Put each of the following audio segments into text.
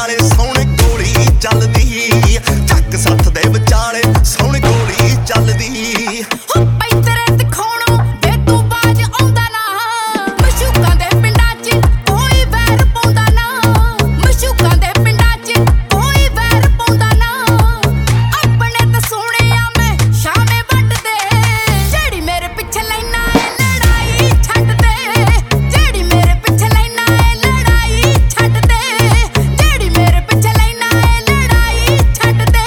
ਵਿਚਾਲੇ ਸੋਹਣੇ ਗੋਲੀ ਚੱਲਦੀ, ਚੱਕ ਸੱਥ ਦੇ ਵਿਚਾਲੇ ਸੋਹਣੀ ਗੋਲੀ ਚੱਲਦੀ। ਹੋ ਪਈ ਤੇਰੇ ਦਿਖਾਉਣੋਂ ਵੇ ਤੂੰ ਬਾਜ ਆਉਂਦਾ ਨਾ, ਮਸ਼ੂਕਾਂ ਦੇ ਪਿੰਡਾਂ 'ਚ ਕੋਈ ਵੈਰ ਪਾਉਂਦਾ ਨਾ, ਮਸ਼ੂਕਾਂ ਦੇ ਪਿੰਡਾਂ 'ਚ ਕੋਈ ਵੈਰ ਪਾਉਂਦਾ ਨਾ। ਆਪਣੇ ਤਾਂ ਸੋਹਣਿਆ ਮੈਂ ਸ਼ਾਮੇ ਵੱਢਦੇ, ਜਿਹੜੀ ਮੇਰੇ ਪਿੱਛੇ ਲੈਣਾ ਏ ਲੜਾਈ ਛੱਡ ਦੇ, ਜਿਹੜੀ ਮੇਰੇ ਪਿੱਛੇ ਲੈਣਾ ਏ ਲੜਾਈ ਛੱਡ ਦੇ, ਜਿਹੜੀ ਮੇਰੇ ਪਿੱਛੇ ਲੈਣਾ ਏ ਲੜਾਈ ਛੱਡ ਦੇ।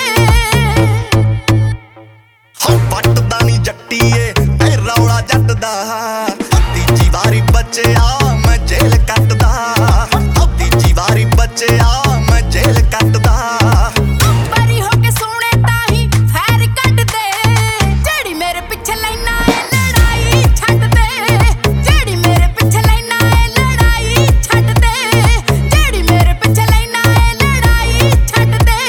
ਹੋ ਪੱਟਦਾ ਨੀ ਜੱਟੀਏ ਐ ਰੌਲਾ ਜੱਟ ਦਾ, ਤੀਜੀ ਵਾਰੀ ਬਚਿਆ ਮੈਂ ਜੇਲ੍ਹ ਕੱਟਦਾ, ਤੀਜੀ ਵਾਰੀ ਬਚਿਆ ਮੈਂ ਜੇਲ੍ਹ ਕੱਟਦਾ। ਬਰੀ ਹੋ ਕੇ ਸੋਹਣੇ ਤਾਹੀਂ ਫੈਰ ਕੱਢਦੇ, ਜਿਹੜੀ ਮੇਰੇ ਪਿੱਛੇ ਲੈਣਾ ਏ ਲੜਾਈ ਛੱਡ ਦੇ, ਜਿਹੜੀ ਮੇਰੇ ਪਿੱਛੇ ਲੈਣਾ ਏ ਲੜਾਈ ਛੱਡ ਦੇ, ਜਿਹੜੀ ਮੇਰੇ ਪਿੱਛੇ ਲੈਣਾ ਏ ਲੜਾਈ ਛੱਡ ਦੇ।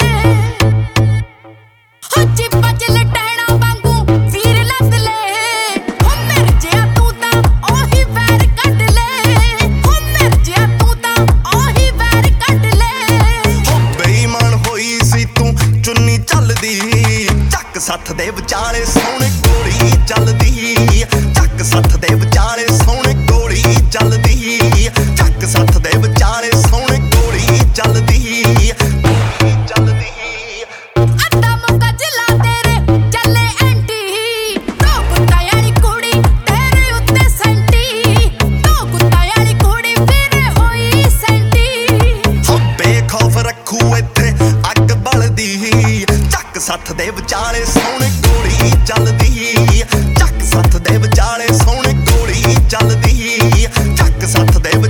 ਹੋ ਚਿੱਪਾਂ 'ਚ ਲਟੈਣਾ ਵਾਂਗੂ ਵੀਰ ਲੱਦ ਲੈ, ਹੋ ਮਿਰ ਜਿਆ ਤੂੰ ਤਾਂ ਉਹੀ ਵੈਰ ਕੱਢ ਲੈ, ਹੋ ਮਿਰ ਜਿਆ ਤੂੰ ਤਾਂ ਉਹੀ ਵੈਰ ਕੱਢ ਲੈ। ਹੋ ਬੇਈਮਾਨ ਹੋਈ ਸੀ ਤੂੰ ਚੁੰਨੀ ਚੱਲਦੀ, ਚੱਕ ਸੱਥ ਦੇ ਵਿਚਾਲੇ ਸੋਹਣੇ ਗੋਲੀ ਚੱਲਦੀ, ਚੱਕ ਸੱਥ ਦੇ ਵਿਚਾਲੇ ਸੋਹਣੇ ਗੋਲੀ ਚੱਲਦੀ, ਚੱਕ ਸੱਥ ਦੇ ਵਿਚਾਲੇ ਸੋਹਣੇ ਗੋਲੀ ਚੱਲਦੀ, ਗੋਲੀ ਚੱਲਦੀ। ਅੱਧਾ ਮੁੱਕਾ ਜਿਲਾ ਤੇਰੇ ਚੱਲੇ ਐਂਟੀ, ਦੋ ਕੁੱਤਾਂ ਵਾਲੀ ਕੁੜੀ ਤੇਰੇ ਉੱਤੇ ਸੈਂਟੀ, ਦੋ ਕੁੱਤਾਂ ਵਾਲੀ ਕੁੜੀ ਵੀਰੇ ਹੋਈ ਸੈਂਟੀ। ਹੋ ਬੇਖੌਫ ਰੱਖੂ ਇੱਥੇ ਅੱਗ ਬਲਦੀ, ਚੱਕ ਸੱਥ ਦੇ ਵਿਚਾਲੇ ਸੋਹਣੇ ਗੋਲੀ ਚੱਲਦੀ, ਚੱਕ ਸੱਥ ਦੇ ਵਿਚਾਲੇ ਸੋਹਣੇ ਗੋਲੀ ਚੱਲਦੀ, ਚੱਕ ਸੱਥ ਦੇ